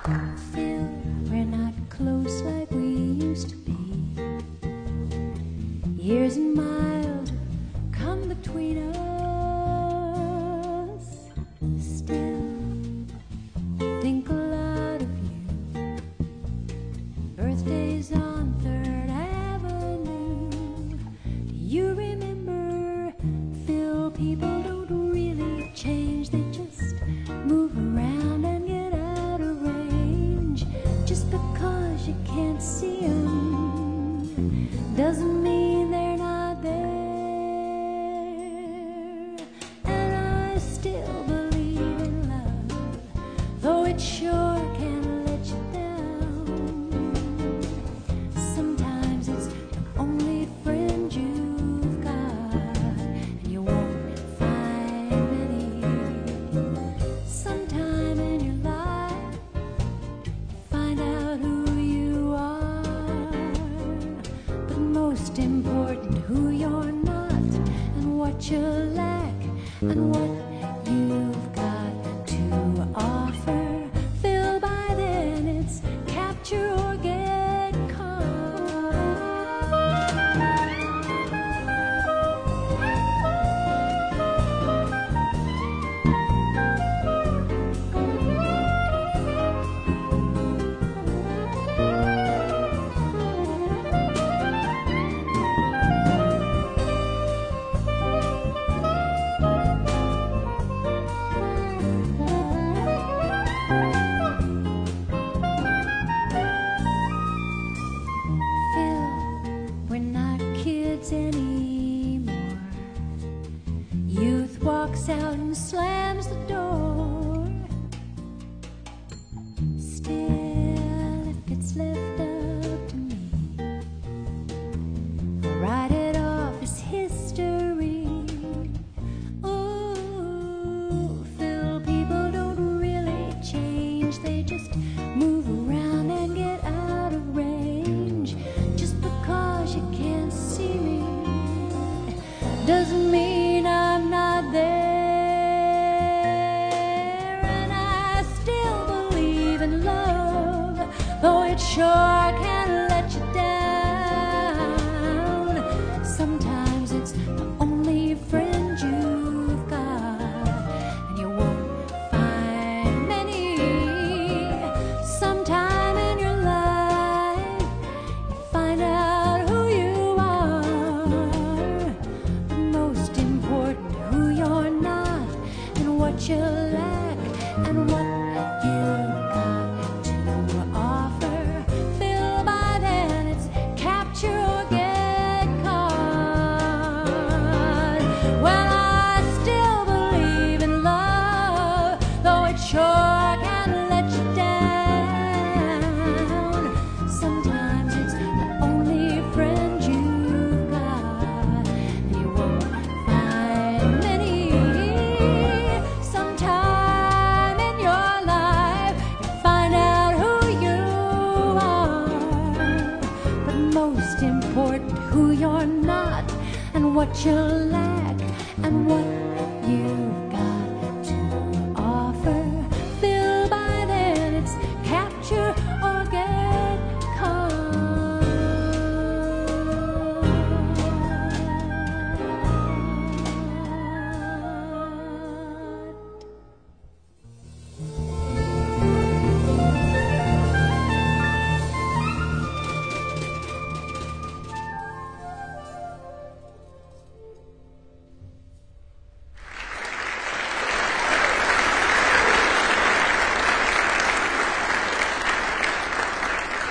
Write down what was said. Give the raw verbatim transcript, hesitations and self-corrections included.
Phil, we're not close like we used to be. Years and miles come between us. Still, think a lot of you. Birthdays on Third Avenue. Do you remember, Phil? People don't really change. They just move around and get out of range. Just because you can't see them doesn't mean they're not there. And I still believe in love, though it sure can let you down. Sometimes it's the only friend you've got, and you won't find many. Sometime in your life, find out who you are, but most important, who you're not, and what you lack, and what you've got to offer. Phil, by then it's capture or get caught. Phil, we're not kids anymore. Youth walks out and slams the door. Still, if it's left up to me, I'll write it off as history. Ooh, Phil, people don't really change. They just move around and get out of range. Just because you can't see me doesn't mean I'm not there. And I still believe in love, though it sure can let you down. Sometimes it's the only friend you've got, and you won't find many. Sometime in your life, you find out who you are, but most important, who you're not, and what you lack, and what you've got to offer. Phil, by then it's capture or get caught. Well, I still believe in love, though it sure can let you down. Sometimes it's the only friend you've got, and you won't find many. Sometime in your life, you find out who you are, but most important, who you're not, and what you lack, and what